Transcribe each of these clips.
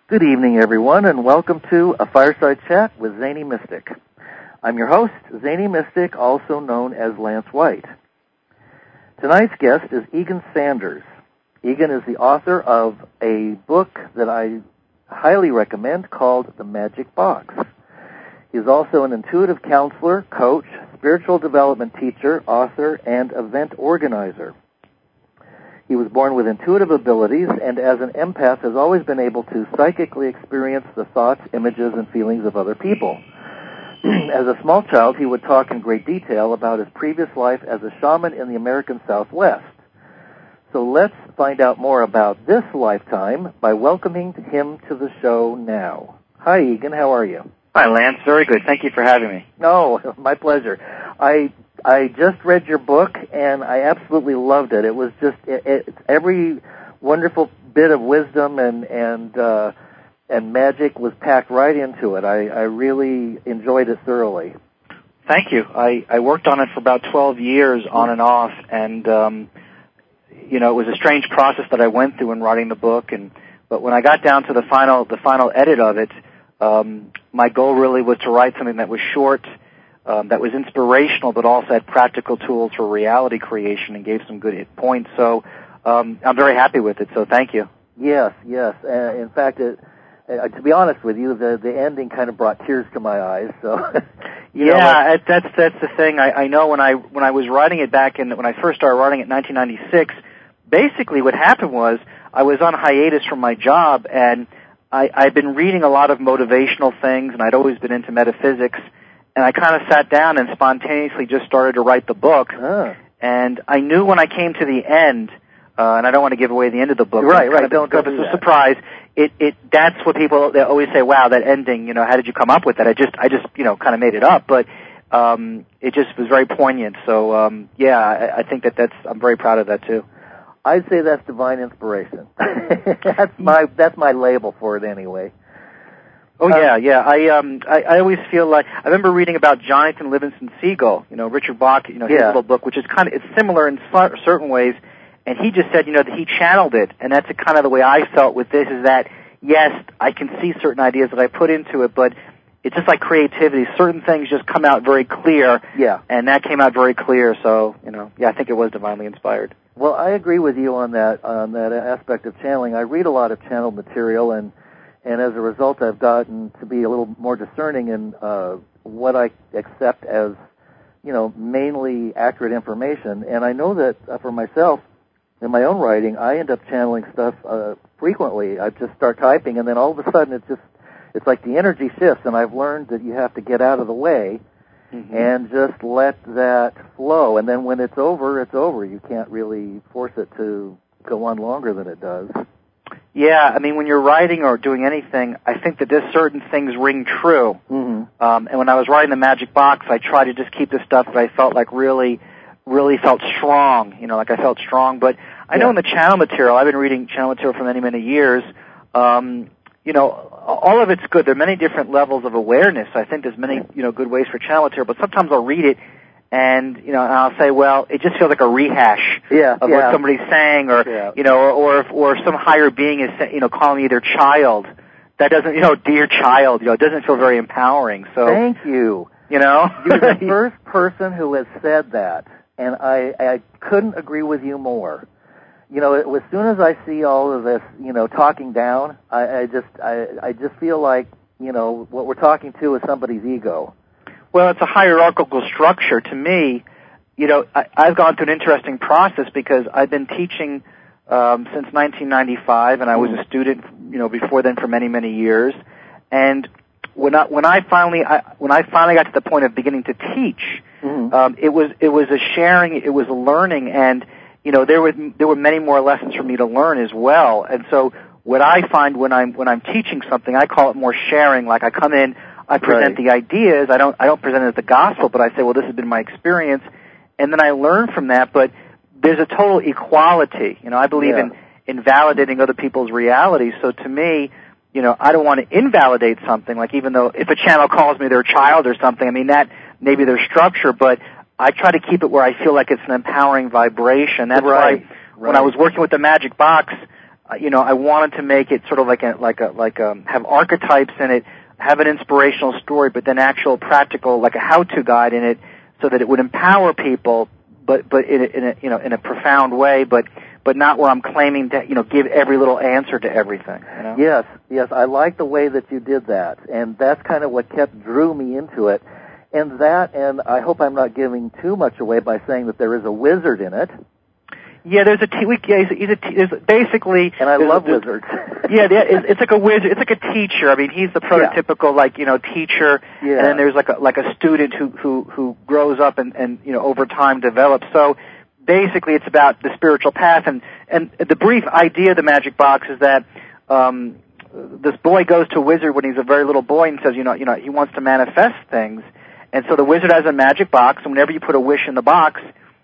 Good evening, everyone, and welcome to A Fireside Chat with Zany Mystic. I'm your host, Zany Mystic, also known as Lance White. Tonight's guest is Egan Sanders. Egan is the author of a book that I highly recommend called The Magic Box. He is also an intuitive counselor, coach, spiritual development teacher, author, and event organizer. He was born with intuitive abilities and as an empath has always been able to psychically experience the thoughts, images, and feelings of other people. As a small child, he would talk in great detail about his previous life as a shaman in the American Southwest. So let's find out more about this lifetime by welcoming him to the show now. Hi, Egan. How are you? Hi, Lance. Very good. Thank you for having me. Oh, my pleasure. I just read your book, and I absolutely loved it. It was just every wonderful bit of wisdom and magic was packed right into it. I really enjoyed it thoroughly. Thank you. I worked on it for about 12 years on and off, and it was a strange process that I went through in writing the book. But when I got down to the final edit of it, my goal really was to write something that was short, that was inspirational, but also had practical tools for reality creation and gave some good hit points. So I'm very happy with it, so thank you. Yes. In fact, to be honest with you, the ending kind of brought tears to my eyes. So, that's the thing. I know when I was writing it when I first started writing it in 1996, basically what happened was I was on hiatus from my job, and I'd been reading a lot of motivational things, and I'd always been into metaphysics. And I kind of sat down and spontaneously just started to write the book. And I knew when I came to the end, and I don't want to give away the end of the book. Right. Don't it's a surprise. That's what they always say. Wow, that ending. How did you come up with that? I just kind of made it up, but it just was very poignant. So I think I'm very proud of that too. I'd say that's divine inspiration. That's my label for it anyway. Oh yeah. I always feel like I remember reading about Jonathan Livingston Seagull, Richard Bach, his little book, which is it's similar in certain ways, and he just said, that he channeled it, and that's kind of the way I felt with this. Is that yes, I can see certain ideas that I put into it, but it's just like creativity. Certain things just come out very clear. Yeah. And that came out very clear. So I think it was divinely inspired. Well, I agree with you on that aspect of channeling. I read a lot of channeled material, and as a result, I've gotten to be a little more discerning in what I accept as, mainly accurate information. And I know that for myself, in my own writing, I end up channeling stuff frequently. I just start typing, and then all of a sudden it's like the energy shifts, and I've learned that you have to get out of the way and just let that flow. And then when it's over, it's over. You can't really force it to go on longer than it does. Yeah, when you're writing or doing anything, I think that there's certain things ring true. Mm-hmm. And when I was writing The Magic Box, I tried to just keep the stuff that I felt like really felt strong, like I felt strong. But I know in the channel material, I've been reading channel material for many, many years, all of it's good. There are many different levels of awareness. I think there's many, good ways for channel material, but sometimes I'll read it and, I'll say, well, it just feels like a rehash of what somebody's saying, or, or some higher being is, calling me their child. That doesn't, dear child, it doesn't feel very empowering. So thank you. You're the first person who has said that, and I couldn't agree with you more. As soon as I see all of this, talking down, I just feel like, what we're talking to is somebody's ego. Well, it's a hierarchical structure. To me, I've gone through an interesting process because I've been teaching since 1995, and I was a student, before then for many, many years. And when I finally got to the point of beginning to teach, it was a sharing, it was a learning, and there were many more lessons for me to learn as well. And so what I find when I'm teaching something, I call it more sharing. Like I come in, I present the ideas. I don't present it as the gospel, but I say, well, this has been my experience, and then I learn from that. But there's a total equality. I believe in validating other people's realities. So to me, I don't want to invalidate something. Like even though if a channel calls me their child or something, that may be their structure, but I try to keep it where I feel like it's an empowering vibration. That's why when I was working with the Magic Box, I wanted to make it sort of like have archetypes in it, have an inspirational story, but then actual practical, like a how-to guide in it, so that it would empower people, but in a profound way, but not where I'm claiming to give every little answer to everything. Yes, I like the way that you did that, and that's kind of what drew me into it. And I hope I'm not giving too much away by saying that there is a wizard in it. Yeah, he's basically. And I love wizards. It's like a wizard. It's like a teacher. I mean, he's the prototypical teacher. Yeah. And then there's like a student who grows up and over time develops. So basically, it's about the spiritual path. And the brief idea of the magic box is that this boy goes to a wizard when he's a very little boy and says, he wants to manifest things. And so the wizard has a magic box, and whenever you put a wish in the box,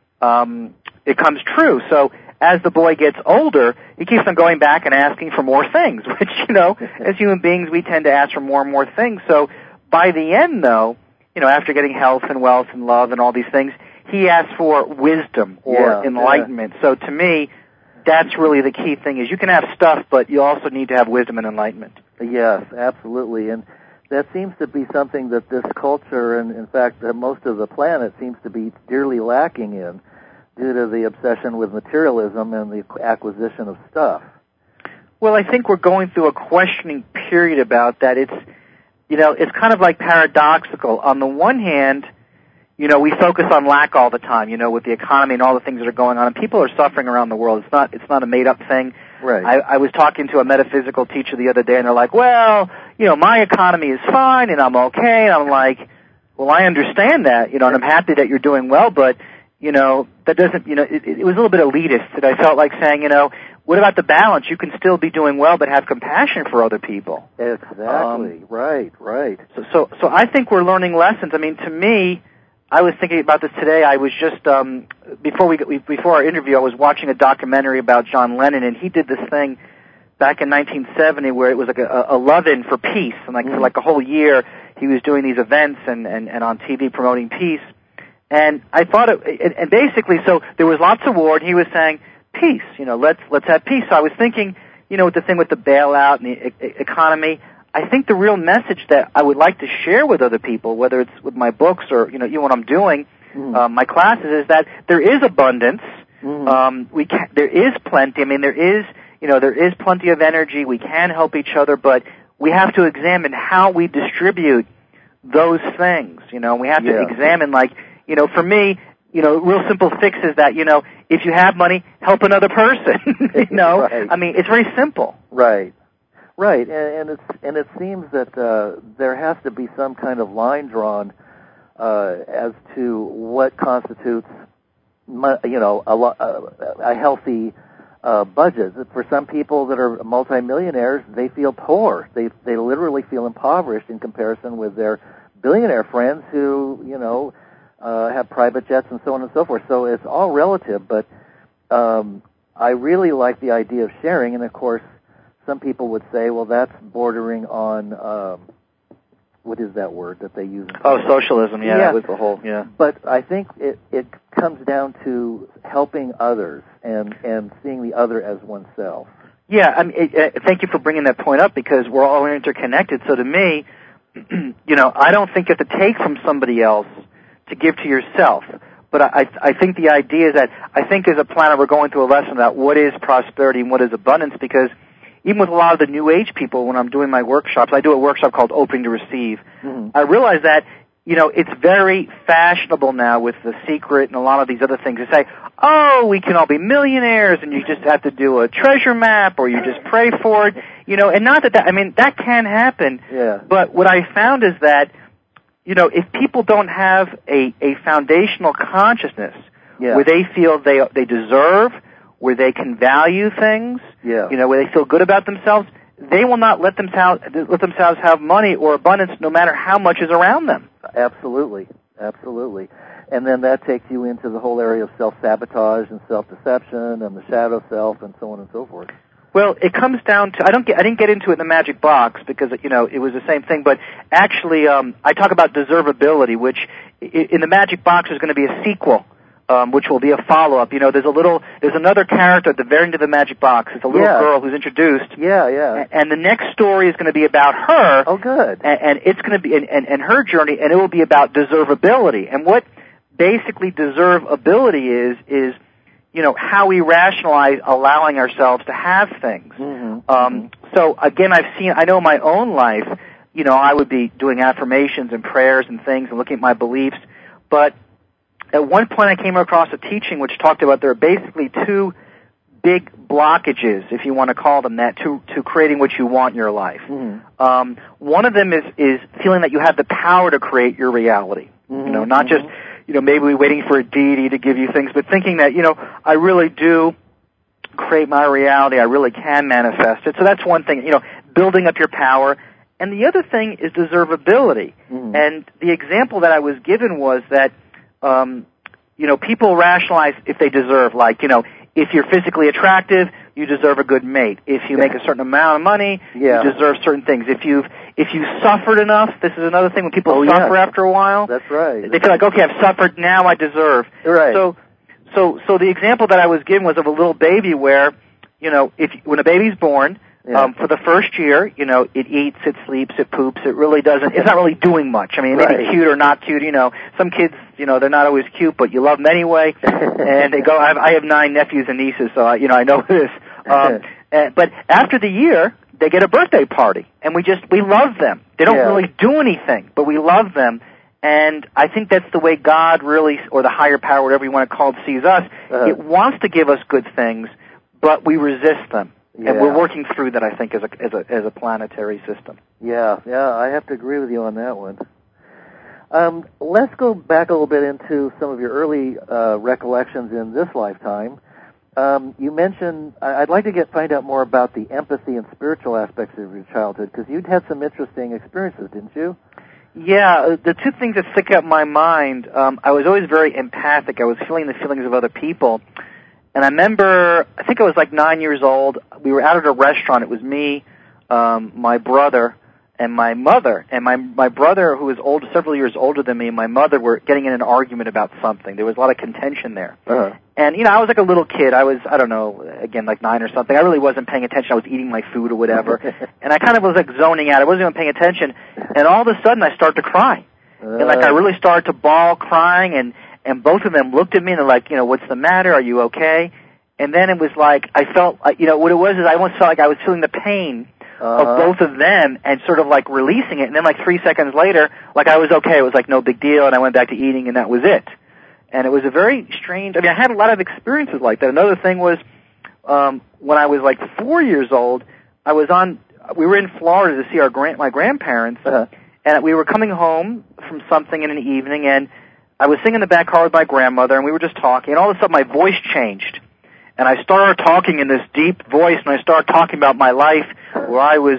it comes true. So as the boy gets older, he keeps on going back and asking for more things, which, as human beings, we tend to ask for more and more things. So by the end, though, after getting health and wealth and love and all these things, he asks for wisdom or enlightenment. So to me, that's really the key thing, is you can have stuff, but you also need to have wisdom and enlightenment. Yes, absolutely. And that seems to be something that this culture, and in fact most of the planet, seems to be dearly lacking in, due to the obsession with materialism and the acquisition of stuff. Well, I think we're going through a questioning period about that. It's kind of like paradoxical. On the one hand, we focus on lack all the time, with the economy and all the things that are going on, and people are suffering around the world. It's not a made-up thing. Right. I was talking to a metaphysical teacher the other day, and they're like, well, my economy is fine, and I'm okay. And I'm like, well, I understand that, and I'm happy that you're doing well, but, that doesn't, it was a little bit elitist that I felt like saying, what about the balance? You can still be doing well, but have compassion for other people. Exactly. Right. So I think we're learning lessons. I mean, to me, I was thinking about this today. I was just before our interview, I was watching a documentary about John Lennon, and he did this thing back in 1970 where it was like a love-in for peace, and for like a whole year he was doing these events and on TV promoting peace. And I thought, and basically, so there was lots of war, and he was saying, peace, let's have peace. So I was thinking, with the thing with the bailout and the economy, I think the real message that I would like to share with other people, whether it's with my books or, even what I'm doing, my classes, is that there is abundance. There is plenty. I mean, there is plenty of energy. We can help each other, but we have to examine how we distribute those things. We have to examine, for me, real simple fix is that, if you have money, help another person. Right. I mean, it's very simple. Right. And it seems that there has to be some kind of line drawn as to what constitutes, a healthy budget. For some people that are multimillionaires, they feel poor. They literally feel impoverished in comparison with their billionaire friends who, have private jets and so on and so forth. So it's all relative, but I really like the idea of sharing, and of course, some people would say, well, that's bordering on, what is that word that they use? Socialism, that was the whole, But I think it comes down to helping others and seeing the other as oneself. Yeah, I mean, thank you for bringing that point up, because we're all interconnected. So to me, I don't think you have to take from somebody else to give to yourself. But I think the idea is that I think as a planet we're going through a lesson about what is prosperity and what is abundance, because even with a lot of the New Age people, when I'm doing my workshops, I do a workshop called Opening to Receive. I realize that, it's very fashionable now with The Secret and a lot of these other things to say, oh, we can all be millionaires and you just have to do a treasure map or you just pray for it, and not that I mean, that can happen. Yeah. But what I found is that, if people don't have a foundational consciousness where they feel they deserve, where they can value things, where they feel good about themselves, they will not let themselves have money or abundance no matter how much is around them. Absolutely. And then that takes you into the whole area of self-sabotage and self-deception and the shadow self and so on and so forth. Well, it comes down to, I didn't get into it in the magic box because, it was the same thing, but actually, I talk about deservability, which in the magic box is going to be a sequel which will be a follow-up. You know, there's another character at the very end of the magic box. It's a little girl who's introduced. Yeah. And the next story is going to be about her. Oh, good. And it's going to be, and her journey, and it will be about deservability. And what basically deservability is, you know, how we rationalize allowing ourselves to have things. So again, I know in my own life, you know, I would be doing affirmations and prayers and things and looking at my beliefs, but at one point I came across a teaching which talked about there are basically two big blockages, if you want to call them that, to creating what you want in your life. One of them is feeling that you have the power to create your reality. You know, not just, you know, maybe waiting for a deity to give you things, but thinking that, you know, I really do create my reality, I really can manifest it. So that's one thing, you know, building up your power. And the other thing is deservability. And the example that I was given was that, you know, people rationalize if they deserve, like, you know, if you're physically attractive, you deserve a good mate. If you make a certain amount of money, you deserve certain things. If you've suffered enough, this is another thing when people suffer after a while. That's right. They feel like, okay, I've suffered, now I deserve. Right. So the example that I was given was of a little baby where, you know, when a baby's born, for the first year, you know, it eats, it sleeps, it poops, it's not really doing much. I mean, it may be cute or not cute, you know. Some kids, you know, they're not always cute, but you love them anyway. And they go, I have 9 nephews and nieces, so I know this. But after the year, they get a birthday party, and we love them. They don't really do anything, but we love them. And I think that's the way God really, or the higher power, whatever you want to call it, sees us. It wants to give us good things, but we resist them. And we're working through that, I think, as a planetary system. Yeah, I have to agree with you on that one. Let's go back a little bit into some of your early recollections in this lifetime. You mentioned, I'd like to find out more about the empathy and spiritual aspects of your childhood, because you'd had some interesting experiences, didn't you? Yeah, the two things that stick out in my mind, I was always very empathic. I was feeling the feelings of other people. And I remember, I think I was like 9 years old. We were out at a restaurant. It was me, my brother, and my mother. And my brother, who was several years older than me, and my mother were getting in an argument about something. There was a lot of contention there. And, you know, I was like a little kid. I was, I don't know, again, like 9 or something. I really wasn't paying attention. I was eating my food or whatever. And I kind of was like zoning out. I wasn't even paying attention. And all of a sudden I started to cry. And like I really started to bawl crying, and both of them looked at me and they're like, you know, what's the matter? Are you okay? And then it was like, I felt, you know, what it was is I almost felt like I was feeling the pain of both of them and sort of like releasing it. And then like 3 seconds later, like I was okay. It was like no big deal, and I went back to eating, and that was it. And it was a very strange, I mean, I had a lot of experiences like that. Another thing was, when I was like 4 years old, we were in Florida to see my grandparents, and we were coming home from something in an evening, and I was sitting in the back car with my grandmother, and we were just talking, and all of a sudden my voice changed. And I started talking in this deep voice, and I started talking about my life, where I was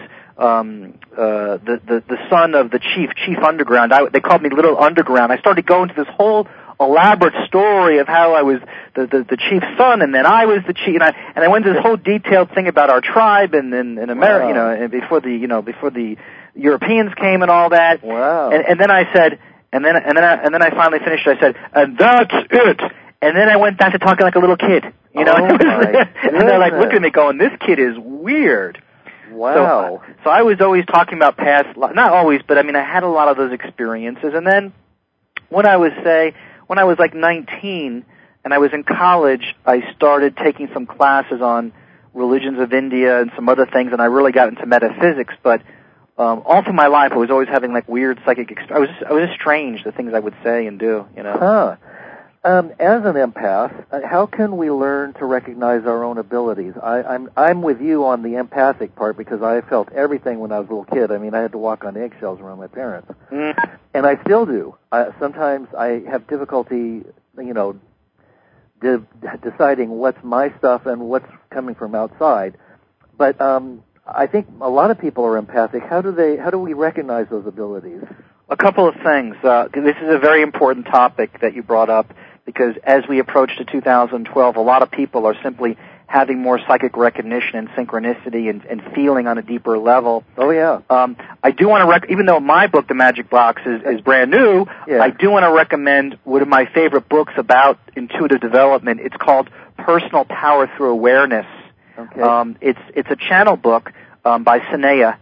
the son of the chief underground. They called me Little Underground. I started going to this whole elaborate story of how I was the chief's son, and then I was the chief, and I went to this whole detailed thing about our tribe and in America, you know, and before the Europeans came and all that. Wow. And then I said, and then I finally finished. I said, and that's it. And then I went back to talking like a little kid, you know. Oh, and they're like looking at me, going, "This kid is weird." Wow. So I was always talking about past, not always, but I mean, I had a lot of those experiences. And then when I was like 19 and I was in college, I started taking some classes on religions of India and some other things, and I really got into metaphysics. But all through my life, I was always having like weird psychic experiences. I was just strange, the things I would say and do, you know. As an empath, how can we learn to recognize our own abilities? I'm with you on the empathic part, because I felt everything when I was a little kid. I mean, I had to walk on eggshells around my parents, and I still do. Sometimes I have difficulty, you know, deciding what's my stuff and what's coming from outside. But I think a lot of people are empathic. How do we recognize those abilities? A couple of things. This is a very important topic that you brought up, because as we approach to 2012, a lot of people are simply having more psychic recognition and synchronicity and feeling on a deeper level. Oh, yeah. I do want to even though my book, The Magic Box, is brand new, I do want to recommend one of my favorite books about intuitive development. It's called Personal Power Through Awareness. Okay. It's a channel book by Sanaya,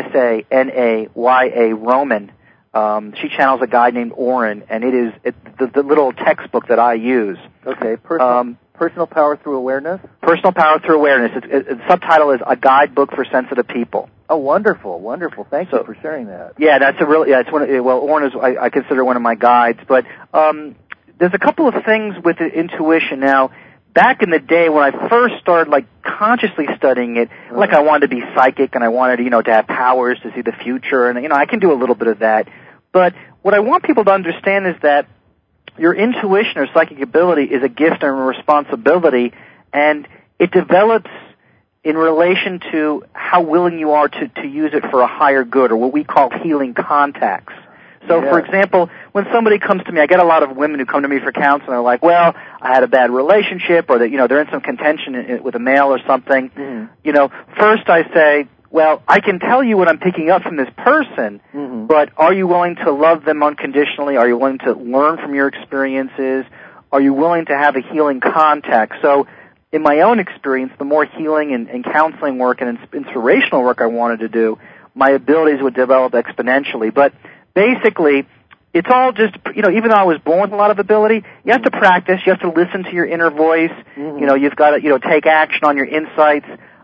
Sanaya Roman. She channels a guy named Oren, and it's the little textbook that I use. Okay. Personal Power Through Awareness? Personal Power Through Awareness. The subtitle is A Guidebook for Sensitive People. Oh, wonderful, wonderful. Thank you for sharing that. Yeah, that's it's one of, Oren is, I consider one of my guides, but, there's a couple of things with the intuition. Now, back in the day when I first started, consciously studying it, I wanted to be psychic and I wanted, to have powers to see the future, and, I can do a little bit of that. But what I want people to understand is that your intuition or psychic ability is a gift and a responsibility, and it develops in relation to how willing you are to use it for a higher good, or what we call healing contacts. So, for example, when somebody comes to me, I get a lot of women who come to me for counseling. They're like, well, I had a bad relationship, or that, they're in some contention with a male or something. Mm-hmm. First I say, well, I can tell you what I'm picking up from this person, but are you willing to love them unconditionally? Are you willing to learn from your experiences? Are you willing to have a healing contact? So, in my own experience, the more healing and counseling work and inspirational work I wanted to do, my abilities would develop exponentially. But basically, it's all just, even though I was born with a lot of ability, you have to practice, you have to listen to your inner voice, you've got to, take action on your insights.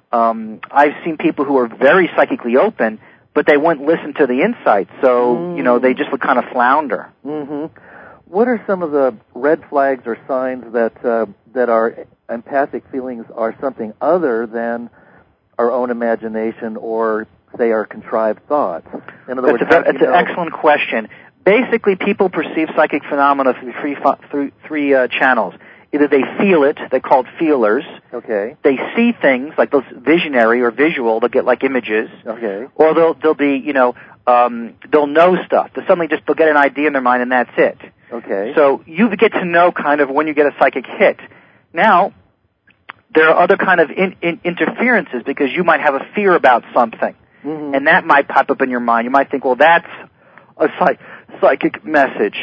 I've seen people who are very psychically open, but they wouldn't listen to the insights, so, they just would kind of flounder. Mm-hmm. What are some of the red flags or signs that our empathic feelings are something other than our own imagination or, say, our contrived thoughts? In other words, it's an excellent question. Basically, people perceive psychic phenomena through three channels. Either they feel it, they're called feelers. Okay. They see things, like those visionary or visual, they'll get like images. Okay. Or they'll be, they'll know stuff. They'll get an idea in their mind and that's it. Okay. So you get to know kind of when you get a psychic hit. Now, there are other kind of interferences because you might have a fear about something. Mm-hmm. And that might pop up in your mind. You might think, well, that's a psychic message.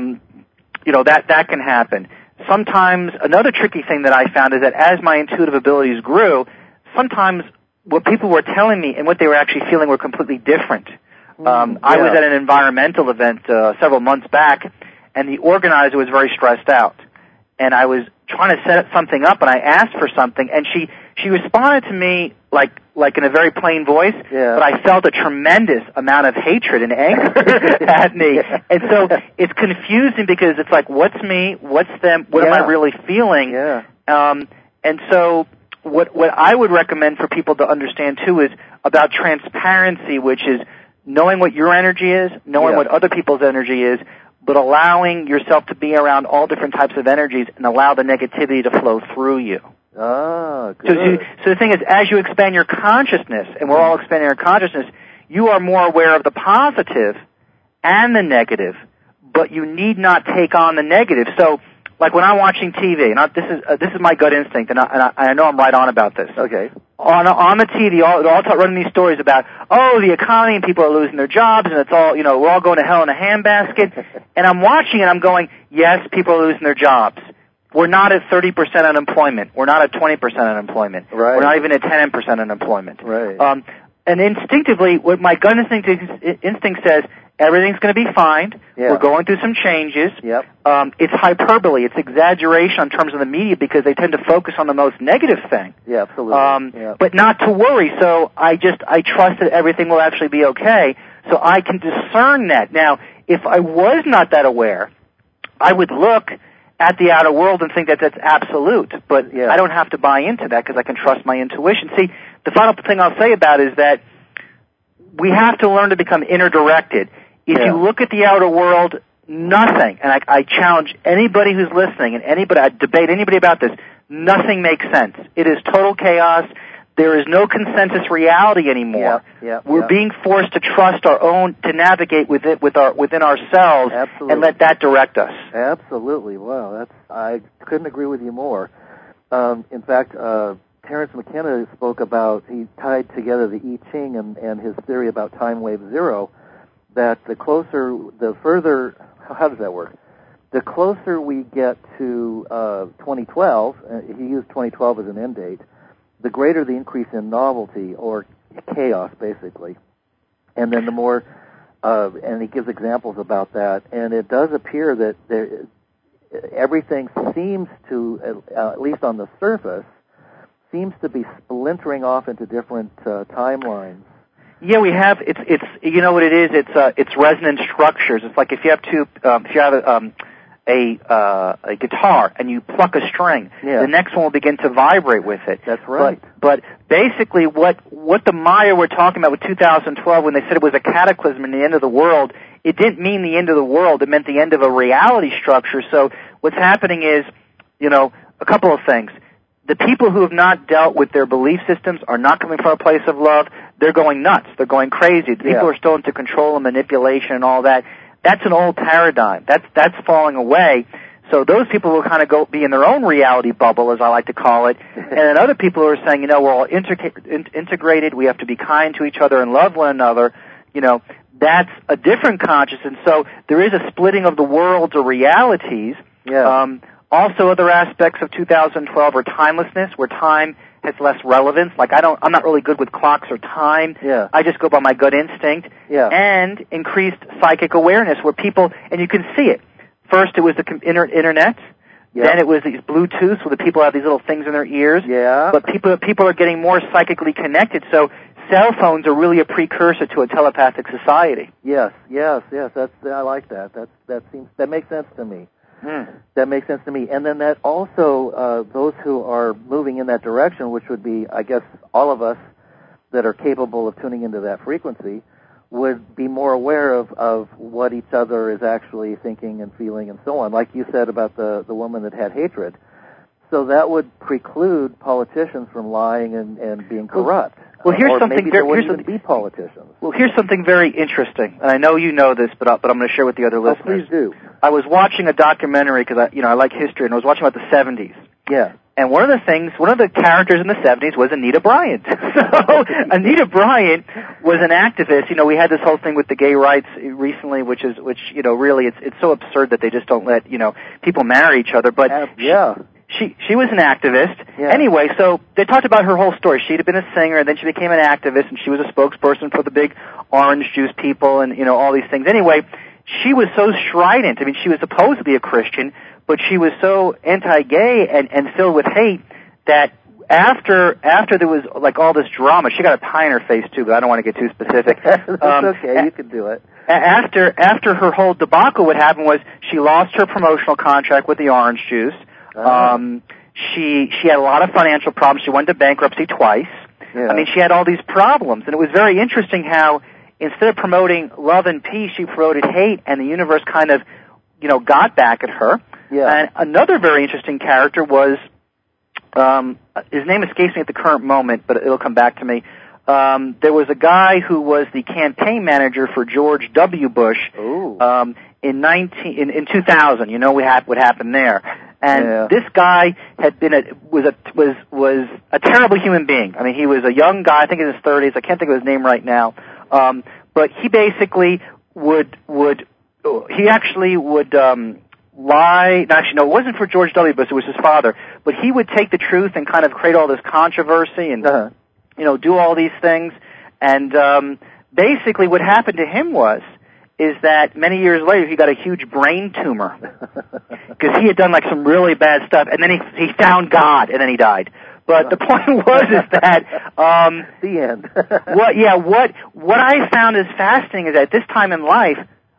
That can happen. Sometimes, another tricky thing that I found is that as my intuitive abilities grew, sometimes what people were telling me and what they were actually feeling were completely different. I was at an environmental event several months back, and the organizer was very stressed out. And I was trying to set something up, and I asked for something, and she responded to me like in a very plain voice, but I felt a tremendous amount of hatred and anger at me. Yeah. And so it's confusing because it's like, what's me? What's them? What am I really feeling? Yeah. And so what I would recommend for people to understand too is about transparency, which is knowing what your energy is, knowing what other people's energy is, but allowing yourself to be around all different types of energies and allow the negativity to flow through you. Ah, good. So the thing is, as you expand your consciousness, and we're all expanding our consciousness, you are more aware of the positive and the negative, but you need not take on the negative. So, like when I'm watching TV, and this is my gut instinct, and I know I'm right on about this. Okay. On the TV, they're all running these stories about, the economy and people are losing their jobs, and it's all, we're all going to hell in a handbasket. And I'm watching and I'm going, yes, people are losing their jobs. We're not at 30% unemployment. We're not at 20% unemployment. Right. We're not even at 10% unemployment. Right. And instinctively, what my gut instinct says, everything's going to be fine. Yeah. We're going through some changes. Yep. It's hyperbole. It's exaggeration in terms of the media because they tend to focus on the most negative thing. Yeah, absolutely. But not to worry. So I trust that everything will actually be okay. So I can discern that. Now, if I was not that aware, I would look at the outer world and think that that's absolute. But I don't have to buy into that because I can trust my intuition. See, the final thing I'll say about it is that we have to learn to become inner directed. If you look at the outer world, nothing, and I challenge anybody who's listening and I debate anybody about this, nothing makes sense. It is total chaos. There is no consensus reality anymore. We're being forced to trust our own, to navigate within ourselves. Absolutely. And let that direct us. Absolutely. Wow, I couldn't agree with you more. In fact, Terence McKenna spoke about, he tied together the I Ching and his theory about time wave zero, that the further, how does that work? The closer we get to 2012, he used 2012 as an end date, the greater the increase in novelty, or chaos, basically. And then the more, and he gives examples about that, and it does appear that everything seems to, at least on the surface, seems to be splintering off into different timelines. Yeah, we have. It's you know what it is. It's resonant structures. It's like if you have a guitar and you pluck a string, the next one will begin to vibrate with it. That's right. But basically, what the Maya were talking about with 2012 when they said it was a cataclysm and the end of the world, it didn't mean the end of the world. It meant the end of a reality structure. So what's happening is, a couple of things. The people who have not dealt with their belief systems are not coming from a place of love. They're going nuts. They're going crazy. The people who are still into control and manipulation and all that, that's an old paradigm. That's falling away. So those people will kind of be in their own reality bubble, as I like to call it. And then other people who are saying, we're all integrated. We have to be kind to each other and love one another. That's a different consciousness. So there is a splitting of the worlds or realities. Yeah. Also, other aspects of 2012 are timelessness, where time has less relevance. Like I'm not really good with clocks or time. Yeah. I just go by my gut instinct. Yeah. And increased psychic awareness, where people, and you can see it. First, it was the internet. Yep. Then it was these Bluetooth, where the people have these little things in their ears. Yeah. But people are getting more psychically connected. So cell phones are really a precursor to a telepathic society. Yes. I like that. That makes sense to me. That makes sense to me. And then that also, those who are moving in that direction, which would be, I guess, all of us that are capable of tuning into that frequency, would be more aware of what each other is actually thinking and feeling and so on. Like you said about the woman that had hatred. So that would preclude politicians from lying and being corrupt. Well, here's something. Maybe there wouldn't even be politicians. Well, here's something very interesting, and I know you know this, but I'm going to share with the other listeners. Please do. I was watching a documentary because I like history, and I was watching about the 70s. Yeah. And one of the characters in the 70s was Anita Bryant. So Anita Bryant was an activist. We had this whole thing with the gay rights recently, which really it's so absurd that they just don't let people marry each other. But She was an activist. Yeah. Anyway, so they talked about her whole story. She'd been a singer, and then she became an activist, and she was a spokesperson for the big orange juice people and, all these things. Anyway, she was so strident. I mean, she was supposed to be a Christian, but she was so anti-gay and filled with hate that after there was, like, all this drama, she got a pie in her face, too, but I don't want to get too specific. That's okay. You can do it. After her whole debacle, what happened was she lost her promotional contract with the orange juice. She had a lot of financial problems. She went into bankruptcy twice. Yeah. I mean, she had all these problems, and it was very interesting how instead of promoting love and peace, she promoted hate, and the universe kind of, got back at her. Yeah. And another very interesting character was, his name escapes me at the current moment, but it'll come back to me. There was a guy who was the campaign manager for George W. Bush. In 2000. What happened there. And this guy was a terrible human being. I mean, he was a young guy, I think in his 30s. I can't think of his name right now. But he basically would lie. Actually, no, it wasn't for George W. Bush. It was his father. But he would take the truth and kind of create all this controversy and do all these things. And basically, what happened to him is that many years later he got a huge brain tumor because he had done like some really bad stuff, and then he found God, and then he died. But the point is that the end. what I found is fascinating is that at this time in life,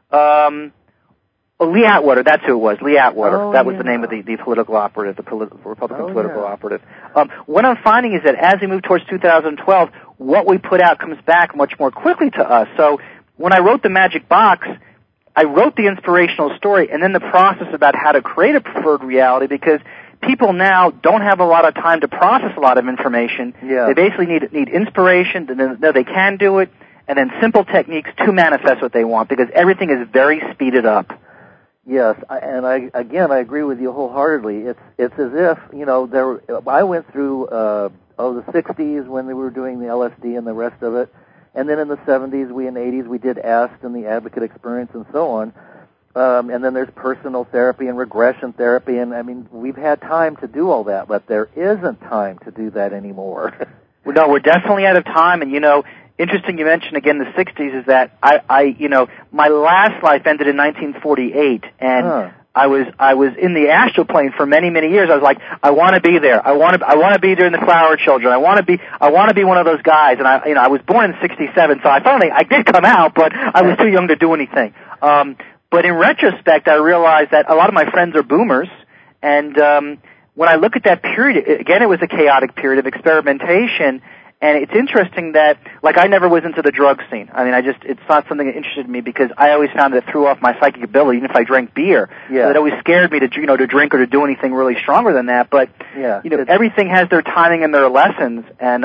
Lee Atwater, that's who it was, Lee Atwater. That was the name of the political operative, the Republican political operative. What I'm finding is that as we move towards 2012, what we put out comes back much more quickly to us. So when I wrote The Magic Box, I wrote the inspirational story and then the process about how to create a preferred reality, because people now don't have a lot of time to process a lot of information. Yeah. They basically need inspiration, then they can do it, and then simple techniques to manifest what they want, because everything is very speeded up. Yes, I agree with you wholeheartedly. It's as if, I went through the 60s when they were doing the LSD and the rest of it, and then in the 70s, in the 80s we did AST and the Advocate Experience and so on. And then there's personal therapy and regression therapy, and I mean, we've had time to do all that, but there isn't time to do that anymore. Well, no, we're definitely out of time, and interesting you mentioned again the 60s is that my last life ended in 1948, and I was in the astral plane for many, many years. I was like, I want to be there. I want to be there in the Flower Children. I want to be one of those guys. And I was born in '67, so I did come out, but I was too young to do anything. But in retrospect, I realized that a lot of my friends are boomers, and when I look at that period, again, it was a chaotic period of experimentation. And it's interesting that, I never was into the drug scene. I mean, it's not something that interested me because I always found that it threw off my psychic ability, even if I drank beer. Yeah. So it always scared me to drink or to do anything really stronger than that. But, everything has their timing and their lessons. And,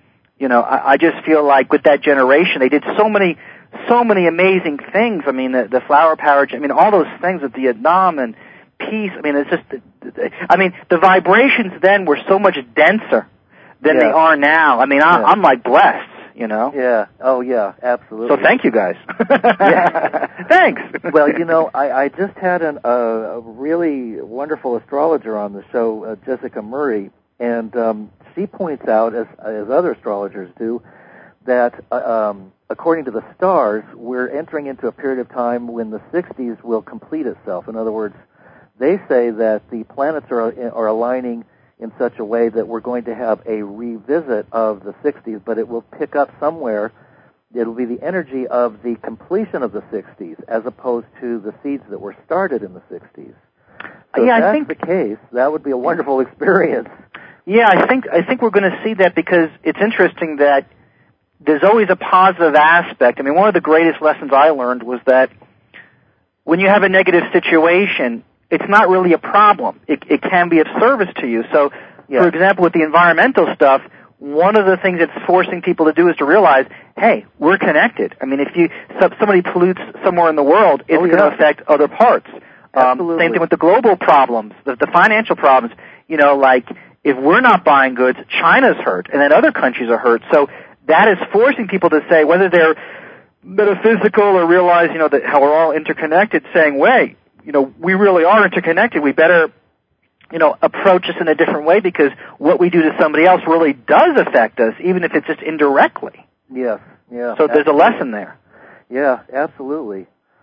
I just feel like with that generation, they did so many amazing things. I mean, the flower power, all those things with Vietnam and peace. I mean, the vibrations then were so much denser than they are now. I mean, I'm like blessed, Yeah. Oh, yeah, absolutely. So thank you guys. Thanks. Well, I just had a really wonderful astrologer on the show, Jessica Murray, and she points out, as other astrologers do, that according to the stars, we're entering into a period of time when the 60s will complete itself. In other words, they say that the planets are aligning in such a way that we're going to have a revisit of the 60s, but it will pick up somewhere. It'll be the energy of the completion of the 60s as opposed to the seeds that were started in the 60s. So if that's the case, that would be a wonderful experience. Yeah, I think we're going to see that because it's interesting that there's always a positive aspect. I mean, one of the greatest lessons I learned was that when you have a negative situation, it's not really a problem. It can be of service to you. So, for example, with the environmental stuff, one of the things it's forcing people to do is to realize, hey, we're connected. I mean, if somebody pollutes somewhere in the world, it's going to affect other parts. Absolutely. Same thing with the global problems, the financial problems. Like if we're not buying goods, China's hurt, and then other countries are hurt. So that is forcing people to say, whether they're metaphysical or realize, that how we're all interconnected, saying, wait, we really are interconnected. We better, approach this in a different way because what we do to somebody else really does affect us, even if it's just indirectly. Yes, yeah. So there's a lesson there. Yeah, absolutely.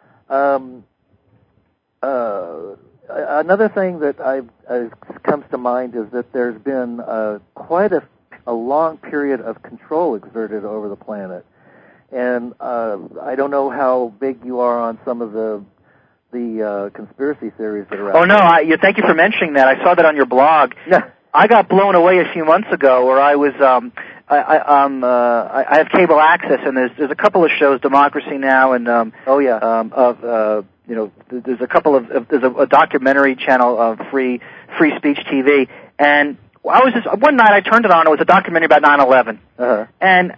Another thing that comes to mind is that there's been quite a long period of control exerted over the planet. And I don't know how big you are on some of the conspiracy theories that are out there. Oh, no, thank you for mentioning that. I saw that on your blog. Yeah. I got blown away a few months ago where I was, I have cable access, and there's a couple of shows, Democracy Now! And, there's a couple of, there's a documentary channel of Free Speech TV, and I was just, one night I turned it on, it was a documentary about 9/11. Uh-huh. And,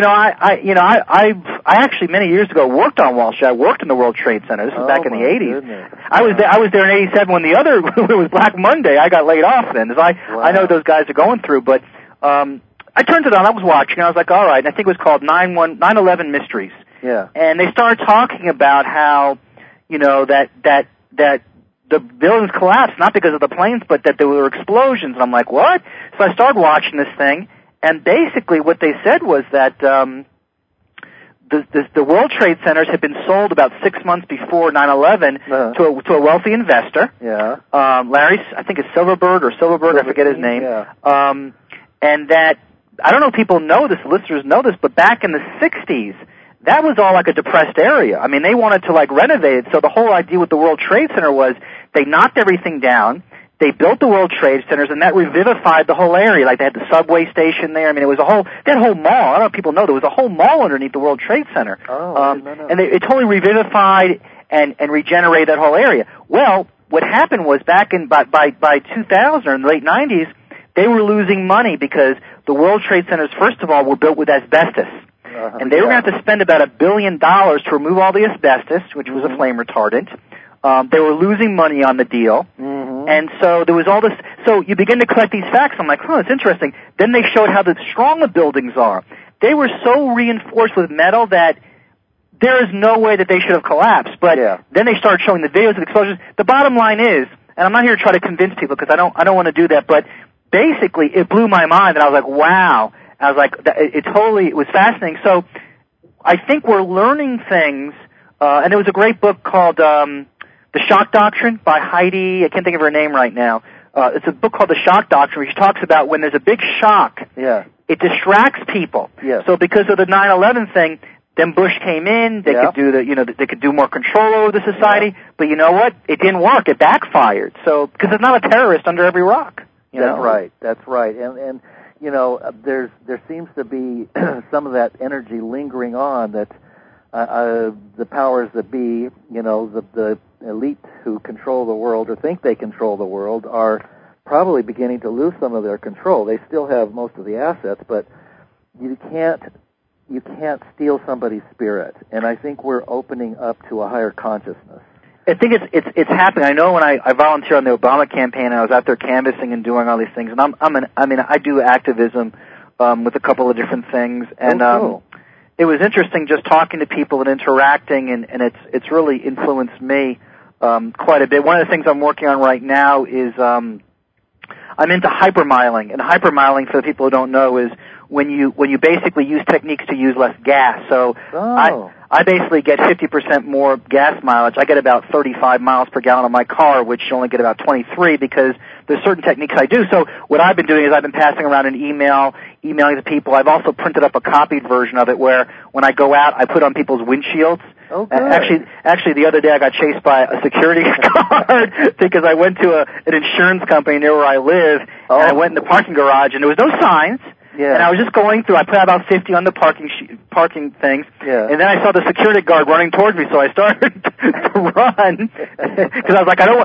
I actually many years ago worked on Wall Street. I worked in the World Trade Center. This was back in the 80s. Goodness. I was there in 87 when the other, when it was Black Monday. I got laid off then. I know those guys are going through, but, I turned it on, I was watching, and I was like, all right, and I think it was called 9/11 Mysteries. Yeah. And they started talking about how, that the buildings collapsed, not because of the planes, but that there were explosions. And I'm like, what? So I started watching this thing, and basically what they said was that the World Trade Centers had been sold about 6 months before 9/11 to a wealthy investor. Yeah. Larry, I think it's Silverberg, I forget his name. Yeah. And that, I don't know if people know this, listeners know this, but back in the 60s, that was all like a depressed area. I mean, they wanted to renovate it. So the whole idea with the World Trade Center was they knocked everything down, they built the World Trade Centers, and that revivified the whole area. Like they had the subway station there. I mean, it was that whole mall. I don't know if people know, there was a whole mall underneath the World Trade Center. And it totally revivified and regenerated that whole area. Well, what happened was back in, by 2000 or in the late 90s, they were losing money because the World Trade Centers, first of all, were built with asbestos. And they were going to have to spend about $1 billion to remove all the asbestos, which was a flame retardant. They were losing money on the deal. Mm-hmm. And so there was all this. So you begin to collect these facts. I'm like, oh, it's interesting. Then they showed how strong the buildings are. They were so reinforced with metal that there is no way that they should have collapsed. But then they started showing the videos of explosions. The bottom line is, and I'm not here to try to convince people because I don't want to do that, but basically it blew my mind, and I was like, wow. I was like, it was fascinating. So I think we're learning things, and there was a great book called The Shock Doctrine by Heidi, I can't think of her name right now. It's a book called The Shock Doctrine, where she talks about when there's a big shock, it distracts people. So because of the 9/11 thing, then Bush came in, they could do they could do more control over the society, but you know what? It didn't work. It backfired. So, because there's not a terrorist under every rock. That's right. That's right. And you know, there seems to be some of that energy lingering on that the powers that be, you know, the elite who control the world or think they control the world are probably beginning to lose some of their control. They still have most of the assets, but you can't steal somebody's spirit. And I think we're opening up to a higher consciousness. I think it's happening. I know when I volunteer on the Obama campaign, I was out there canvassing and doing all these things, and I do activism with a couple of different things, and cool. It was interesting just talking to people and interacting, and it's really influenced me quite a bit. One of the things I'm working on right now is I'm into hypermiling, and hypermiling, for the people who don't know, is when you basically use techniques to use less gas. So I basically get 50% more gas mileage. I get about 35 miles per gallon on my car, which you only get about 23 because there's certain techniques I do. So what I've been doing is I've been passing around an emailing to people. I've also printed up a copied version of it where when I go out, I put on people's windshields. Oh, good. Actually, the other day I got chased by a security guard because I went to an insurance company near where I live, and I went in the parking garage, and there was no signs. And I was just going through. I put about 50 on the parking things, and then I saw the security guard running towards me. So I started to run because I was like, I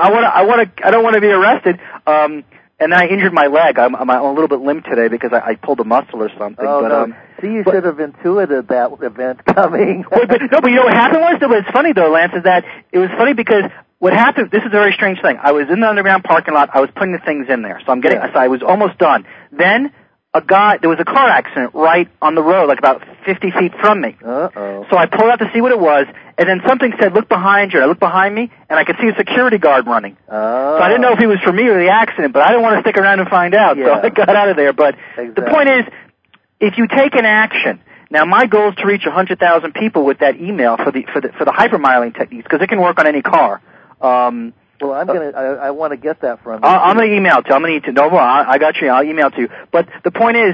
don't want to be arrested. And then I injured my leg. I'm a little bit limp today because I pulled a muscle or something. Oh, no. See, you should have intuited that event coming. but you know what happened was, though, it's funny though, Lance, is that it was funny because what happened. This is a very strange thing. I was in the underground parking lot. I was putting the things in there, so I was almost done. Then there was a car accident right on the road, like about 50 feet from me. Uh-oh. So I pulled out to see what it was, and then something said, look behind you. I looked behind me, and I could see a security guard running. Oh. So I didn't know if he was for me or the accident, but I didn't want to stick around and find out, so I got out of there. But The point is, if you take an action, now my goal is to reach 100,000 people with that email for the hypermiling techniques, because it can work on any car. Well, I want to get that from you. I'm going to email it to you. I'm going to need to. No, I got you. I'll email it to you. But the point is,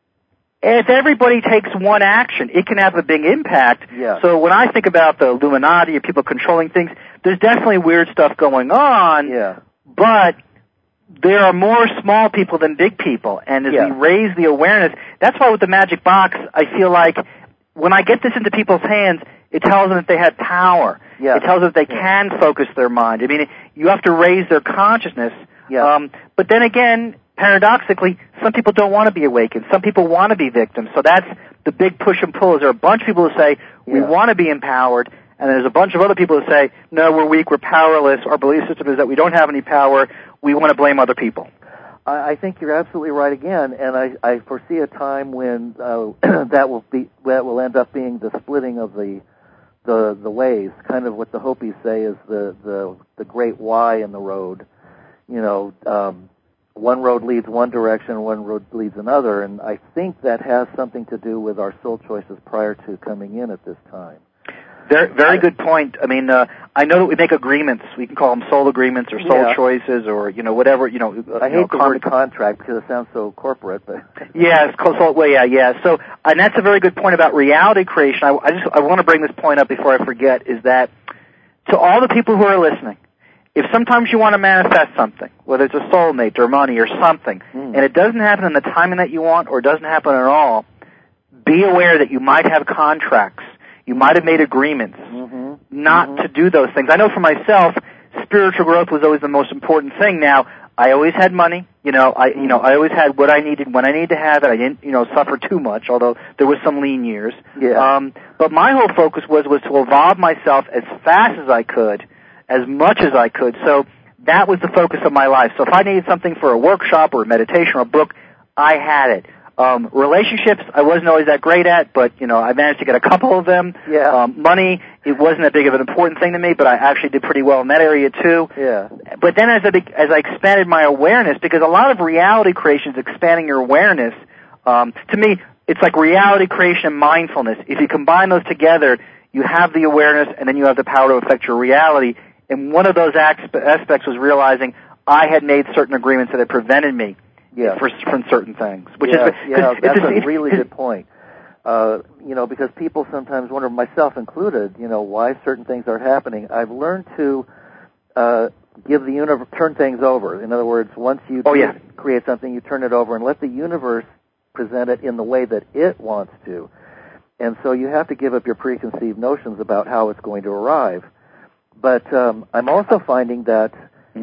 if everybody takes one action, it can have a big impact. Yeah. So when I think about the Illuminati or people controlling things, there's definitely weird stuff going on. Yeah. But there are more small people than big people. And as we raise the awareness, that's why with the magic box, I feel like when I get this into people's hands, it tells them that they have power. Yeah. It tells them that they can focus their mind. I mean, you have to raise their consciousness. Yeah. But then again, paradoxically, some people don't want to be awakened. Some people want to be victims. So that's the big push and pull. Is there are a bunch of people who say, we want to be empowered, and there's a bunch of other people who say, no, we're weak, we're powerless, our belief system is that we don't have any power, we want to blame other people. I think you're absolutely right again, and I foresee a time when that will end up being the splitting of the ways, kind of what the Hopis say is the great Y in the road. You know, one road leads one direction, one road leads another, and I think that has something to do with our soul choices prior to coming in at this time. Very good point. I mean, I know that we make agreements. We can call them soul agreements or soul choices or, you know, whatever, you know. I hate the word contract because it sounds so corporate, but. Yes, So, and that's a very good point about reality creation. I want to bring this point up before I forget, is that to all the people who are listening, if sometimes you want to manifest something, whether it's a soulmate or money or something, and it doesn't happen in the timing that you want or it doesn't happen at all, be aware that you might have contracts. You might have made agreements not to do those things. I know for myself, spiritual growth was always the most important thing. Now, I always had money. I always had what I needed when I needed to have it. I didn't, suffer too much, although there was some lean years. Yeah. But my whole focus was to evolve myself as fast as I could as much as I could. So that was the focus of my life. So if I needed something for a workshop or a meditation or a book, I had it. Relationships, I wasn't always that great at, but, I managed to get a couple of them. Yeah. Money, it wasn't that big of an important thing to me, but I actually did pretty well in that area too. Yeah. But then as I expanded my awareness, because a lot of reality creation is expanding your awareness, to me, it's like reality creation and mindfulness. If you combine those together, you have the awareness and then you have the power to affect your reality. And one of those aspects was realizing I had made certain agreements that had prevented me from certain things. Which that's a really good point. Because people sometimes wonder, myself included, why certain things are happening. I've learned to give the universe, turn things over. In other words, once you create something, you turn it over and let the universe present it in the way that it wants to. And so you have to give up your preconceived notions about how it's going to arrive. But I'm also finding that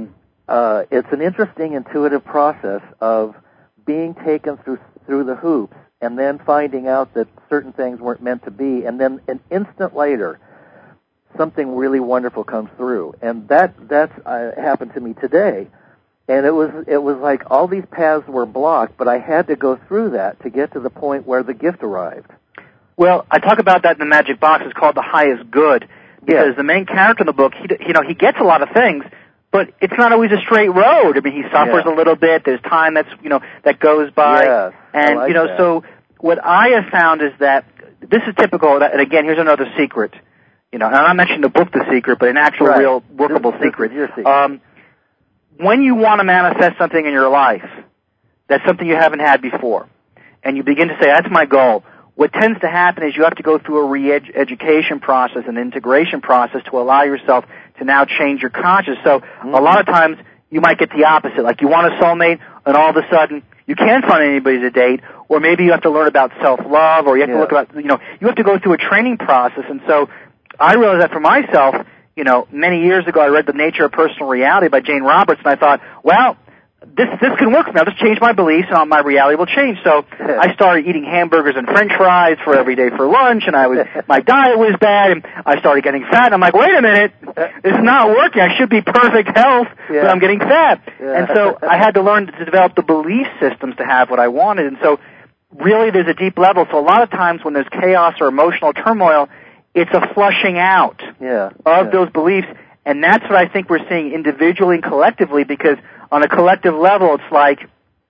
it's an interesting intuitive process of being taken through the hoops and then finding out that certain things weren't meant to be, and then an instant later, something really wonderful comes through. And that's happened to me today. And it was like all these paths were blocked, but I had to go through that to get to the point where the gift arrived. Well, I talk about that in the Magic Box. It's called The Highest Good, because the main character in the book, he gets a lot of things, but it's not always a straight road. I mean, he suffers a little bit. There's time that goes by. Yes, and, that. So what I have found is that this is typical, and again, here's another secret. And I'm not mentioning the book The Secret, but an actual real workable secret. This is your secret. When you want to manifest something in your life, that's something you haven't had before, and you begin to say, that's my goal, what tends to happen is you have to go through a re-education process, an integration process to allow yourself to now change your consciousness. So a lot of times you might get the opposite, like you want a soulmate, and all of a sudden you can't find anybody to date, or maybe you have to learn about self-love, or you have to look about, you have to go through a training process. And so I realized that for myself, many years ago I read The Nature of Personal Reality by Jane Roberts, and I thought, well, this can work for me. I'll just change my beliefs and my reality will change. So I started eating hamburgers and French fries for every day for lunch, and my diet was bad, and I started getting fat, and I'm like, wait a minute, this is not working. I should be perfect health, but I'm getting fat. And so I had to learn to develop the belief systems to have what I wanted. And so really there's a deep level. So a lot of times when there's chaos or emotional turmoil, it's a flushing out of those beliefs. And that's what I think we're seeing individually and collectively, because on a collective level, it's like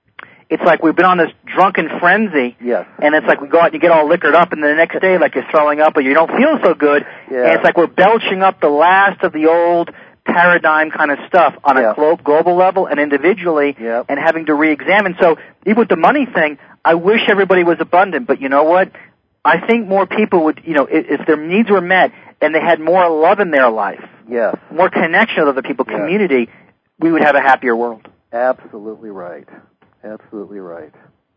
we've been on this drunken frenzy, and it's like we go out and you get all liquored up, and then the next day, like you're throwing up, or you don't feel so good, and it's like we're belching up the last of the old paradigm kind of stuff on a global level and individually, and having to re-examine. So even with the money thing, I wish everybody was abundant, but you know what? I think more people would, if their needs were met and they had more love in their life, more connection with other people, community, we would have a happier world. Absolutely right. Absolutely right.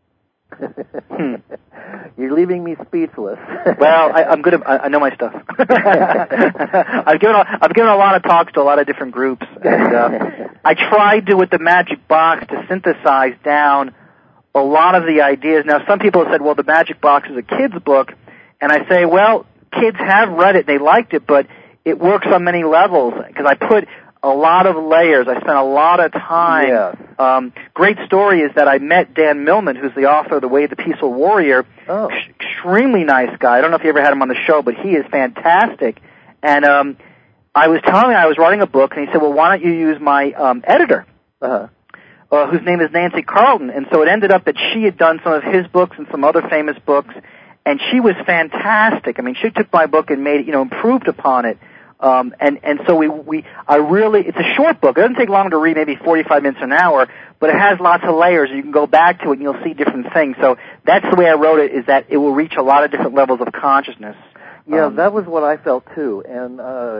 You're leaving me speechless. Well, I'm good. I know my stuff. I've given a lot of talks to a lot of different groups, and I tried to, with the Magic Box, to synthesize down a lot of the ideas. Now, some people have said, well, the Magic Box is a kid's book, and I say, well, kids have read it, they liked it, but it works on many levels, because I put a lot of layers. I spent a lot of time. Great story is that I met Dan Millman, who's the author of The Way of the Peaceful Warrior. Extremely nice guy. I don't know if you ever had him on the show, but he is fantastic. And I was telling him I was writing a book, and he said, well, why don't you use my editor, whose name is Nancy Carlton. And so it ended up that she had done some of his books and some other famous books, and she was fantastic. I mean, she took my book and made it, improved upon it. And so it's a short book. It doesn't take long to read, maybe 45 minutes an hour, but it has lots of layers. You can go back to it and you'll see different things. So that's the way I wrote it, is that it will reach a lot of different levels of consciousness. Yeah, that was what I felt too. And,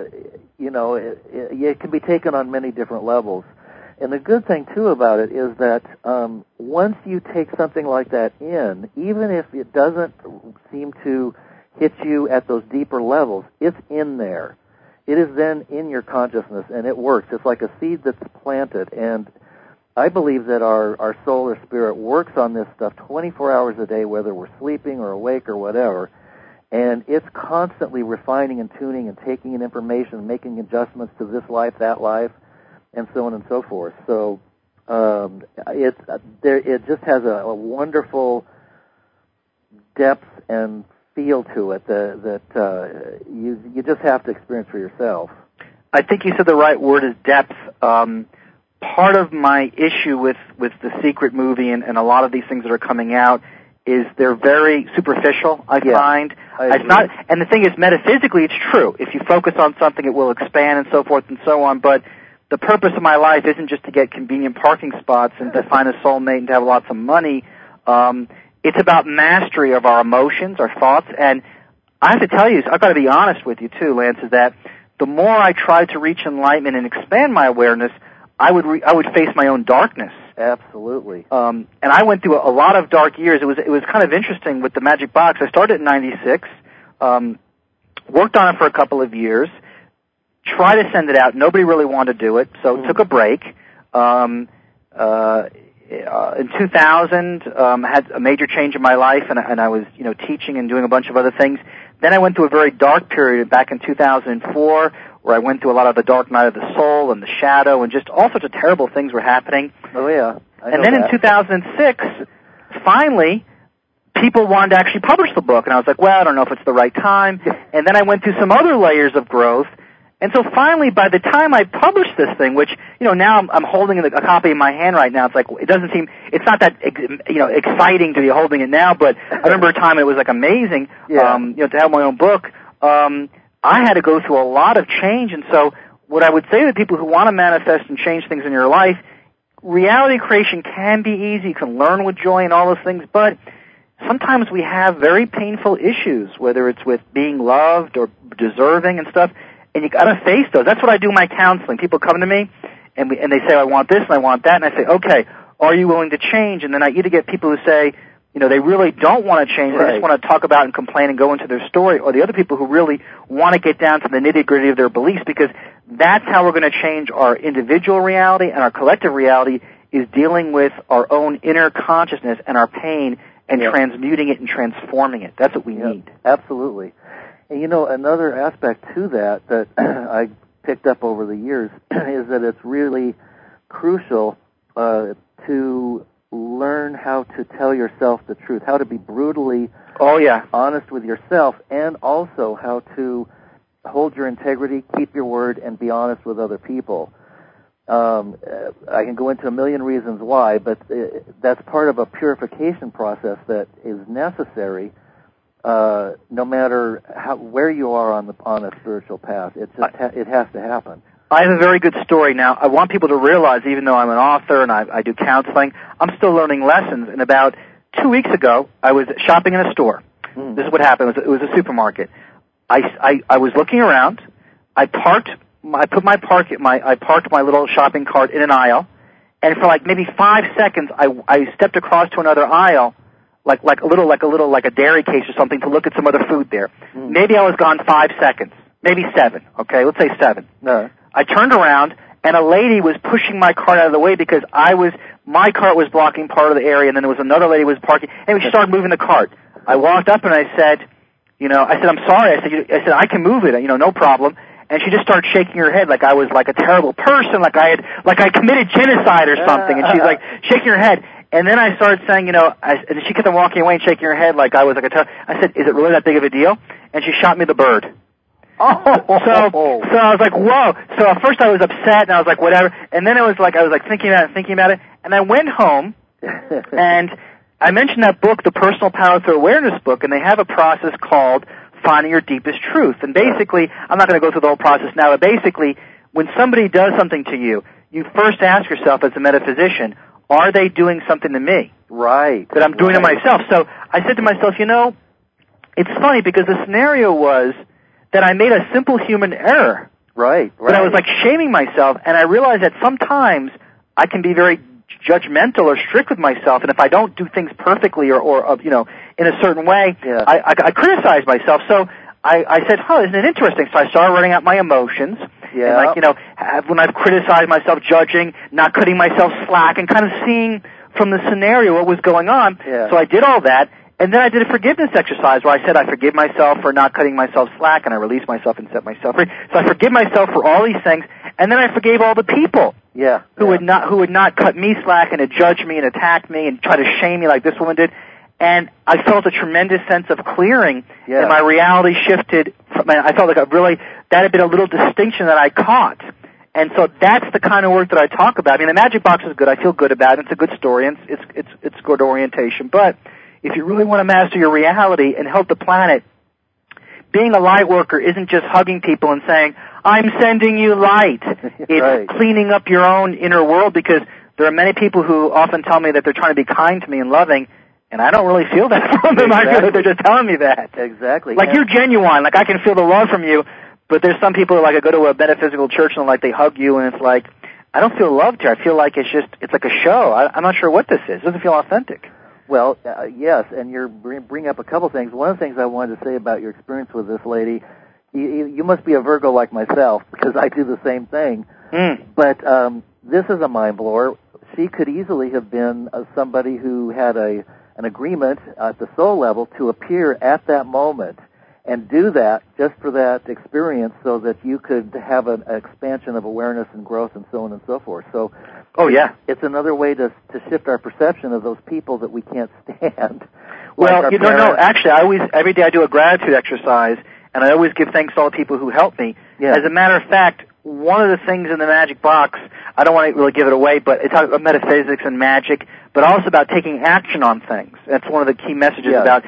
it can be taken on many different levels. And the good thing too about it is that, once you take something like that in, even if it doesn't seem to hit you at those deeper levels, it's in there. It is then in your consciousness, and it works. It's like a seed that's planted, and I believe that our soul or spirit works on this stuff 24 hours a day, whether we're sleeping or awake or whatever, And it's constantly refining and tuning and taking in information, making adjustments to this life, that life, and so on and so forth. So it just has a wonderful depth and feel to it that you just have to experience for yourself. I think you said the right word is depth. Part of my issue with the Secret movie and a lot of these things that are coming out is they're very superficial, I find. It's not, and the thing is, metaphysically, it's true. If you focus on something, it will expand and so forth and so on, but the purpose of my life isn't just to get convenient parking spots and to find a soulmate and to have lots of money. It's about mastery of our emotions, our thoughts, and I have to tell you, I've got to be honest with you too, Lance, is that the more I try to reach enlightenment and expand my awareness, I would face my own darkness. Absolutely. And I went through a lot of dark years. It was kind of interesting with the Magic Box. I started in '96, worked on it for a couple of years, tried to send it out. Nobody really wanted to do it, so took a break. In 2000, had a major change in my life, and I was teaching and doing a bunch of other things. Then I went through a very dark period back in 2004, where I went through a lot of the dark night of the soul and the shadow, and just all sorts of terrible things were happening. Oh, yeah. And then in 2006, finally, people wanted to actually publish the book, and I was like, well, I don't know if it's the right time. And then I went through some other layers of growth, and so finally, by the time I published this thing, which, now I'm holding a copy in my hand right now, it's like, it's not that, exciting to be holding it now, but I remember a time it was like amazing, to have my own book. I had to go through a lot of change, and so what I would say to people who want to manifest and change things in your life, reality creation can be easy. You can learn with joy and all those things, but sometimes we have very painful issues, whether it's with being loved or deserving and stuff, and you got to face those. That's what I do in my counseling. People come to me, and they say, I want this and I want that, and I say, okay, are you willing to change? And then I either get people who say, they really don't want to change. They just want to talk about and complain and go into their story. Or the other people who really want to get down to the nitty-gritty of their beliefs, because that's how we're going to change our individual reality, and our collective reality is dealing with our own inner consciousness and our pain and transmuting it and transforming it. That's what we need. Absolutely. And another aspect to that I picked up over the years is that it's really crucial to learn how to tell yourself the truth, how to be brutally honest with yourself, and also how to hold your integrity, keep your word, and be honest with other people. I can go into a million reasons why, but that's part of a purification process that is necessary no matter where you are on a spiritual path. It has to happen. I have a very good story now. I want people to realize, even though I'm an author and I do counseling, I'm still learning lessons. And about 2 weeks ago, I was shopping in a store. This is what happened. It was a supermarket. I was looking around. I parked my little shopping cart in an aisle, and for like maybe 5 seconds, I stepped across to another aisle, like a dairy case or something, to look at some other food there. Maybe I was gone 5 seconds, maybe 7. Okay, let's say 7. I turned around, and a lady was pushing my cart out of the way because my cart was blocking part of the area, and then there was another lady who was parking, and she started moving the cart. I walked up and I said, I'm sorry. I said, I can move it, no problem. And she just started shaking her head like I was like a terrible person, like I committed genocide or something. And she's like shaking her head. And then I started saying, and she kept on walking away and shaking her head like I was like I said, is it really that big of a deal? And she shot me the bird. So I was like, whoa. So at first I was upset, and I was like, whatever. And then I was like thinking about it. And I went home, and I mentioned that book, the Personal Power Through Awareness book, and they have a process called Finding Your Deepest Truth. And basically, I'm not going to go through the whole process now, but basically, when somebody does something to you, you first ask yourself as a metaphysician, are they doing something to me? Right. That I'm doing to myself. So I said to myself, it's funny because the scenario was that I made a simple human error. Right. But I was like shaming myself, and I realized that sometimes I can be very judgmental or strict with myself, and if I don't do things perfectly or in a certain way, I criticize myself. So I said, isn't it interesting? So I started writing out my emotions. Yeah. And when I've criticized myself, judging, not cutting myself slack, and kind of seeing from the scenario what was going on. Yeah. So I did all that, And then I did a forgiveness exercise where I said I forgive myself for not cutting myself slack, and I release myself and set myself free. So I forgive myself for all these things, and then I forgave all the people who would not cut me slack and to judge me and attack me and try to shame me like this woman did. And I felt a tremendous sense of clearing, and my reality shifted. I felt like that had been a little distinction that I caught. And so that's the kind of work that I talk about. I mean, the Magic Box is good. I feel good about it. It's a good story, and it's good orientation. But if you really want to master your reality and help the planet, being a light worker isn't just hugging people and saying, I'm sending you light. It's cleaning up your own inner world, because there are many people who often tell me that they're trying to be kind to me and loving, and I don't really feel that from them. I feel that they're just telling me that. Exactly. Like, you're genuine. Like, I can feel the love from you. But there's some people, like, I go to a metaphysical church and, like, they hug you, and it's like, I don't feel loved here. I feel like it's like a show. I'm not sure what this is. It doesn't feel authentic. Well, yes, and you're bringing up a couple things. One of the things I wanted to say about your experience with this lady, you must be a Virgo like myself, because I do the same thing. But this is a mind blower. She could easily have been somebody who had an agreement at the soul level to appear at that moment and do that just for that experience, so that you could have an expansion of awareness and growth and so on and so forth. So, it's another way to shift our perception of those people that we can't stand. Well, no. Actually, every day I do a gratitude exercise, and I always give thanks to all the people who helped me. Yeah. As a matter of fact, one of the things in the Magic Box, I don't want to really give it away, but it's about metaphysics and magic, but also about taking action on things. That's one of the key messages about,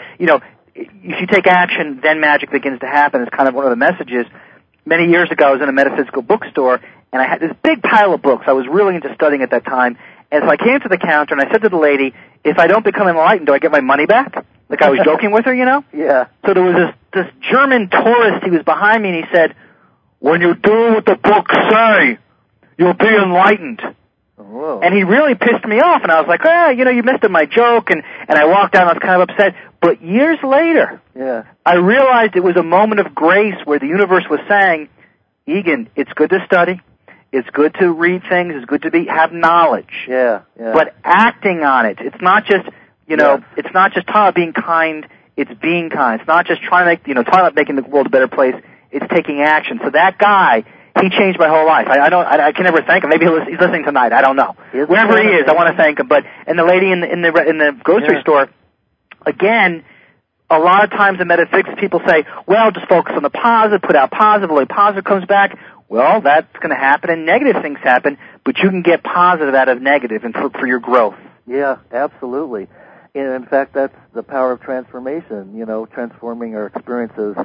if you take action, then magic begins to happen. It's kind of one of the messages. Many years ago, I was in a metaphysical bookstore, and I had this big pile of books. I was really into studying at that time. And so I came to the counter, and I said to the lady, if I don't become enlightened, do I get my money back? Like, I was joking with her, Yeah. So there was this German tourist. He was behind me, and he said, when you do what the books say, you'll be enlightened. Whoa. And he really pissed me off, and I was like, you missed my joke, and I walked out, and I was kind of upset. But years later, I realized it was a moment of grace where the universe was saying, Egan, it's good to study, it's good to read things, it's good to have knowledge. But acting on it, it's not just, it's not just talking about being kind, it's being kind. It's not just talking about making the world a better place, it's taking action. So that guy, he changed my whole life. I can never thank him. Maybe he's listening tonight. I don't know. Wherever he is, I want to thank him. And the lady in the grocery store, again, a lot of times in metaphysics, people say, well, just focus on the positive, put out positive, only positive comes back. Well, that's going to happen, and negative things happen, but you can get positive out of negative and for your growth. Yeah, absolutely. And in fact, that's the power of transformation, transforming our experiences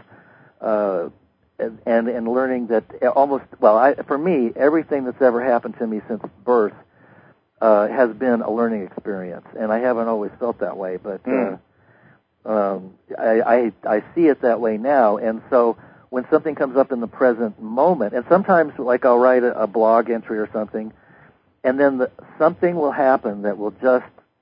and learning that for me, everything that's ever happened to me since birth has been a learning experience, and I haven't always felt that way, but I see it that way now. And so when something comes up in the present moment, and sometimes, like, I'll write a blog entry or something, and then something will happen that will just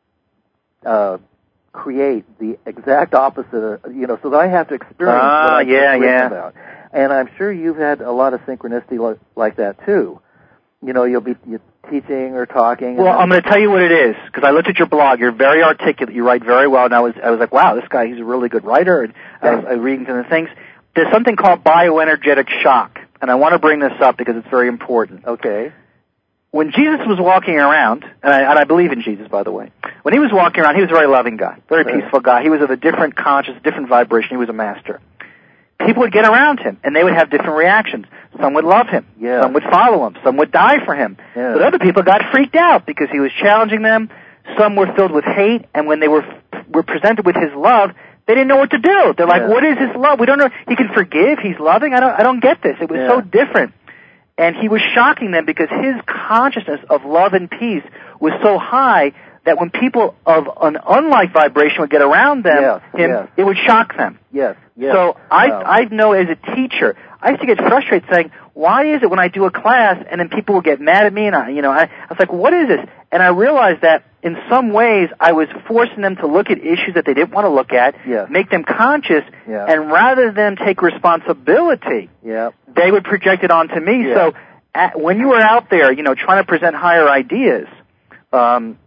create the exact opposite, so that I have to experience what I'm written about. And I'm sure you've had a lot of synchronicity like that too. You'll be teaching or talking. Well, I'm going to tell you what it is, because I looked at your blog. You're very articulate. You write very well. And I was like, wow, this guy, he's a really good writer. And I was reading some of the things. There's something called bioenergetic shock, and I want to bring this up because it's very important. Okay. When Jesus was walking around, and I believe in Jesus, by the way, when he was walking around, he was a very loving guy, very peaceful guy. He was of a different conscious, different vibration. He was a master. People would get around him, and they would have different reactions. Some would love him. Yeah. Some would follow him. Some would die for him. Yeah. But other people got freaked out because he was challenging them. Some were filled with hate, and when they were presented with his love, they didn't know what to do. They're like, what is his love? We don't know. He can forgive. He's loving. I don't get this. It was so different. And he was shocking them because his consciousness of love and peace was so high that when people of an unlike vibration would get around them, it would shock them. Yes. So I know as a teacher, I used to get frustrated saying, why is it when I do a class and then people will get mad at me, and I was like, what is this? And I realized that in some ways I was forcing them to look at issues that they didn't want to look at, make them conscious, and rather than take responsibility, they would project it onto me. So when you were out there, trying to present higher ideas,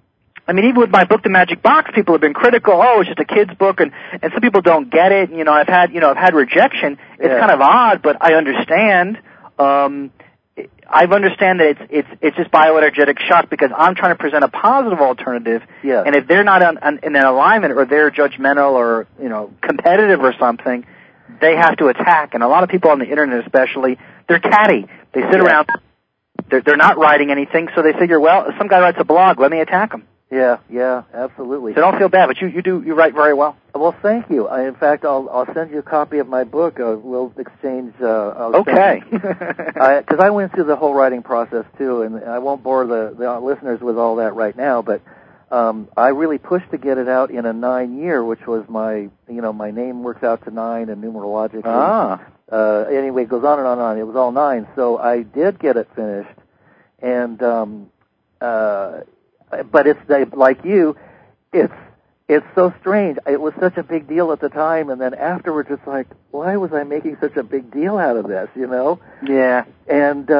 I mean, even with my book, The Magic Box, people have been critical. Oh, it's just a kid's book, and some people don't get it. You know, I've had rejection. It's kind of odd, but I understand. I understand that it's just bioenergetic shock because I'm trying to present a positive alternative. Yeah. And if they're not in an alignment or they're judgmental or, you know, competitive or something, they have to attack. And a lot of people on the internet especially, they're catty. They sit around, they're not writing anything, so they figure, well, if some guy writes a blog, let me attack him. Yeah, absolutely. So don't feel bad, but you write very well. Well, thank you. In fact, I'll send you a copy of my book. We'll exchange. Okay. Because I went through the whole writing process too, and I won't bore the listeners with all that right now. But I really pushed to get it out in a 9-year, which was my name works out to 9 and numerologically. Anyway, it goes on and on and on. It was all 9, so I did get it finished, and but it's like you, it's so strange. It was such a big deal at the time, and then afterwards, it's like, why was I making such a big deal out of this? You know? Yeah. And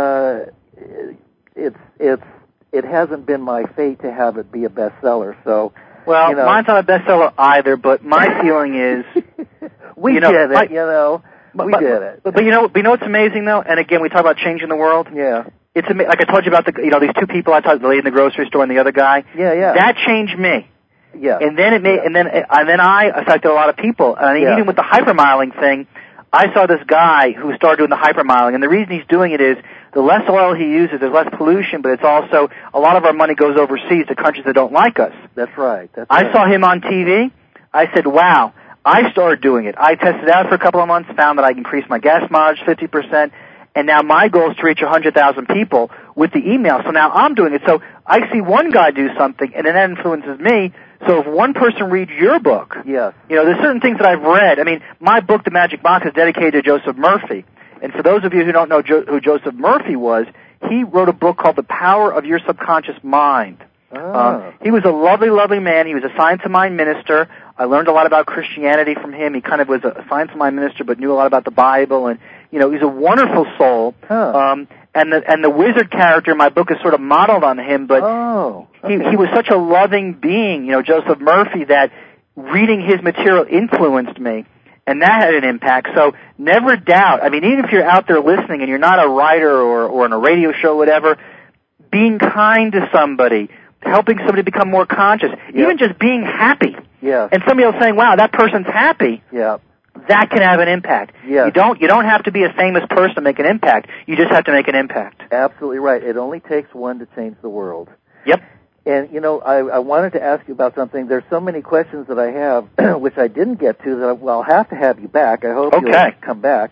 it hasn't been my fate to have it be a bestseller. So, well, mine's not a bestseller either. But my feeling is, we did it. We did it. But you know what's amazing though? And again, we talk about changing the world. Yeah. It's like I told you about these two people I talked, the lady in the grocery store and the other guy. Yeah. That changed me. Yeah. And then and then I affected a lot of people. And even with the hypermiling thing, I saw this guy who started doing the hypermiling, and the reason he's doing it is the less oil he uses, there's less pollution, but it's also a lot of our money goes overseas to countries that don't like us. That's right. I saw him on TV. I said, wow. I started doing it. I tested it out for a couple of months, found that I increased my gas mileage 50%. And now my goal is to reach 100,000 people with the email. So now I'm doing it. So I see one guy do something, and it influences me. So if one person reads your book, yes. There's certain things that I've read. I mean, my book, The Magic Box, is dedicated to Joseph Murphy. And for those of you who don't know who Joseph Murphy was, he wrote a book called The Power of Your Subconscious Mind. He was a lovely, lovely man. He was a Science of Mind minister. I learned a lot about Christianity from him. He kind of was a Science of Mind minister, but knew a lot about the Bible. And he's a wonderful soul. And the wizard character in my book is sort of modeled on him. But he was such a loving being, Joseph Murphy, that reading his material influenced me. And that had an impact. So never doubt. I mean, even if you're out there listening and you're not a writer or on a radio show or whatever, being kind to somebody, helping somebody become more conscious, even just being happy. Yeah. And somebody else saying, wow, that person's happy. Yeah. That can have an impact. Yeah. You don't have to be a famous person to make an impact. You just have to make an impact. Absolutely right. It only takes one to change the world. Yep. And, I wanted to ask you about something. There's so many questions that I have, which I didn't get to, that I'll have to have you back. I hope you'll come back.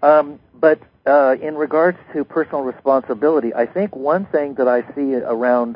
But in regards to personal responsibility, I think one thing that I see around,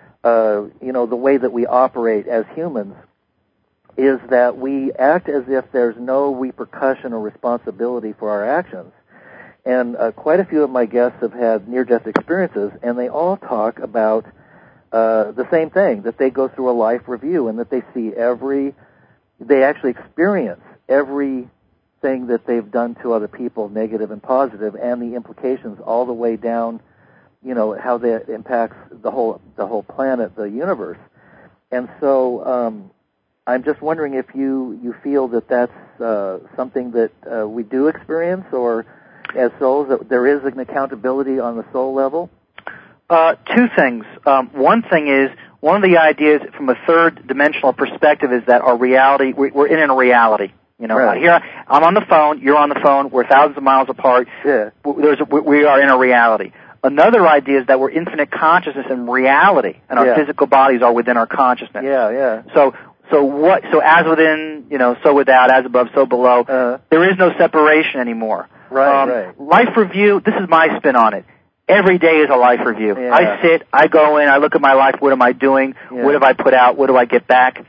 the way that we operate as humans is that we act as if there's no repercussion or responsibility for our actions. And quite a few of my guests have had near-death experiences, and they all talk about the same thing, that they go through a life review and that they see they actually experience everything that they've done to other people, negative and positive, and the implications all the way down, how that impacts the whole planet, the universe. And so I'm just wondering if you feel that that's something that we do experience, or as souls, that there is an accountability on the soul level? Two things. One thing is, one of the ideas from a third dimensional perspective is that our reality, we're in a reality. Right. Here I'm on the phone, you're on the phone, we're thousands of miles apart. Yeah. We are in a reality. Another idea is that we're infinite consciousness in reality, and our physical bodies are within our consciousness. Yeah. So as within, so without, as above, so below. There is no separation anymore. Right. Life review, this is my spin on it. Every day is a life review. Yeah. I sit, I go in, I look at my life, what am I doing? Yeah. What have I put out? What do I get back?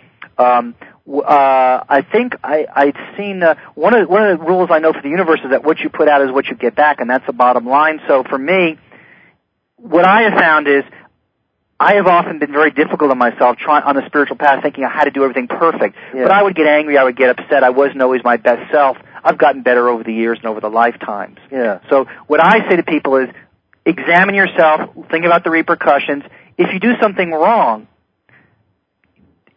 I think I'd seen one of the rules I know for the universe is that what you put out is what you get back, and that's the bottom line. So for me, what I have found is I have often been very difficult on myself on the spiritual path, thinking I had to do everything perfect. Yeah. But I would get angry, I would get upset, I wasn't always my best self. I've gotten better over the years and over the lifetimes. Yeah. So what I say to people is, examine yourself, think about the repercussions. If you do something wrong,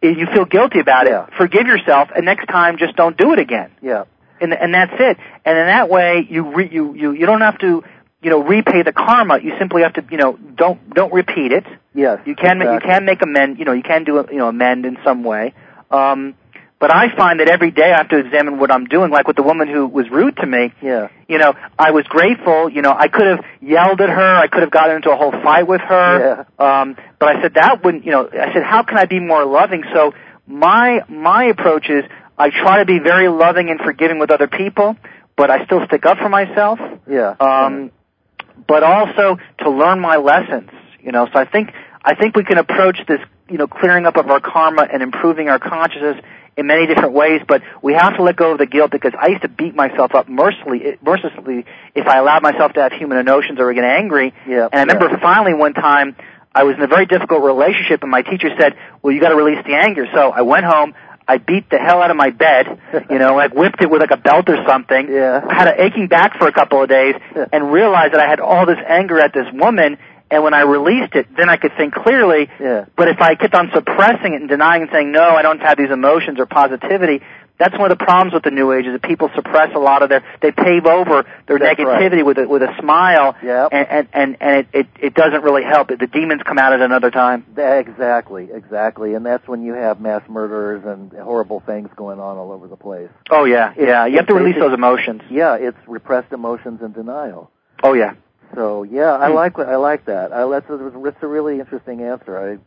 you feel guilty about Yeah. it, forgive yourself, and next time just don't do it again. Yeah. And that's it. And in that way, you don't have to, repay the karma. You simply have to, don't repeat it. Yes. You can make amend. You can do amend in some way. But I find that every day I have to examine what I'm doing. Like with the woman who was rude to me. Yeah. I was grateful. I could have yelled at her. I could have gotten into a whole fight with her. Yeah. But I said that wouldn't. I said, how can I be more loving? So my approach is I try to be very loving and forgiving with other people, but I still stick up for myself. Yeah. But also to learn my lessons. So I think we can approach this, clearing up of our karma and improving our consciousness in many different ways, but we have to let go of the guilt, because I used to beat myself up mercilessly if I allowed myself to have human emotions or get angry. Yeah. And I remember finally one time I was in a very difficult relationship, and my teacher said, well, you got to release the anger. So I went home, I beat the hell out of my bed, like whipped it with like a belt or something. Yeah. I had an aching back for a couple of days and realized that I had all this anger at this woman. And when I released it, then I could think clearly. Yeah. But if I kept on suppressing it and denying and saying, no, I don't have these emotions or positivity, that's one of the problems with the New Age, is that people suppress a lot of they pave over their That's negativity right. with a smile. Yep. And it doesn't really help. The demons come out at another time. Exactly. And that's when you have mass murderers and horrible things going on all over the place. Oh, yeah. You have to release those emotions. Yeah, it's repressed emotions and denial. Oh, yeah. So yeah, I like that. That's a really interesting answer.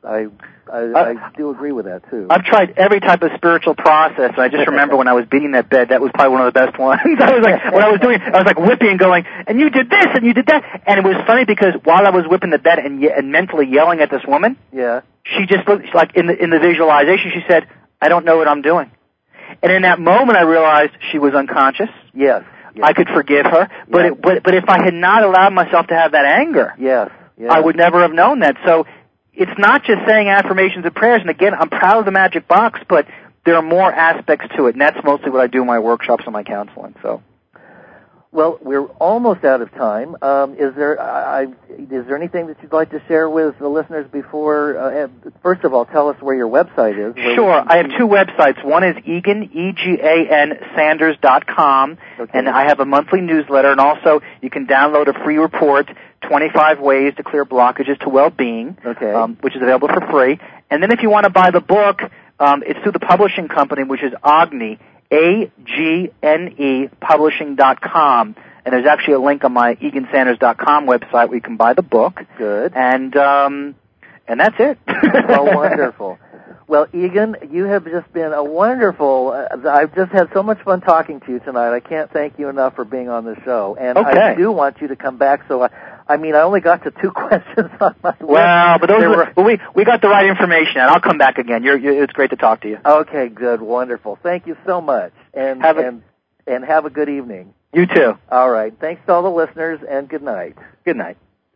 I do agree with that too. I've tried every type of spiritual process, and I just remember when I was beating that bed, that was probably one of the best ones. I was like whipping and going, and you did this and you did that, and it was funny because while I was whipping the bed and mentally yelling at this woman, yeah, she just looked like in the visualization. She said, "I don't know what I'm doing," and in that moment, I realized she was unconscious. Yes. I could forgive her, but if I had not allowed myself to have that anger, I would never have known that. So it's not just saying affirmations and prayers. And again, I'm proud of the Magic Box, but there are more aspects to it, and that's mostly what I do in my workshops and my counseling. So, well, we're almost out of time. Is there anything that you'd like to share with the listeners before? First of all, tell us where your website is. Sure. I have two websites. One is Egan, EGAN, Sanders.com, and I have a monthly newsletter, and also you can download a free report, 25 Ways to Clear Blockages to Well-Being, which is available for free. And then if you want to buy the book, it's through the publishing company, which is Agni, AGNE Publishing.com, and there's actually a link on my EganSanders.com website where you can buy the book. Good. And that's it. Well, wonderful. Well, Egan, you have just been a wonderful, I've just had so much fun talking to you tonight. I can't thank you enough for being on the show. And I do want you to come back, so I only got to 2 questions on my list. Well, but we got the right information, and I'll come back again. It's great to talk to you. Okay, good, wonderful. Thank you so much, and have a good evening. You too. All right. Thanks to all the listeners, and good night. Good night.